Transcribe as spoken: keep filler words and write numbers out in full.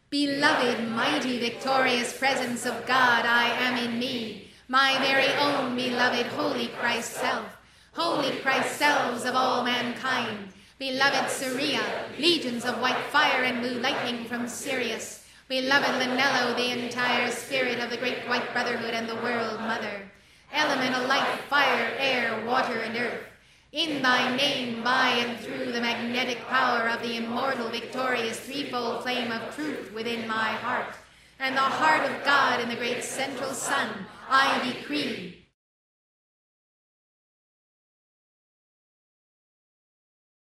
Beloved, mighty, victorious presence of God, I am in me, my very own beloved holy Christ self, holy Christ selves of all mankind, beloved Syria, legions of white fire and blue lightning from Sirius, beloved Linello, the entire spirit of the great white brotherhood and the world mother, elemental light, fire, air, water, and earth, in thy name, by and through the magnetic power of the immortal, victorious, threefold flame of truth within my heart, and the heart of God in the great central sun, I decree,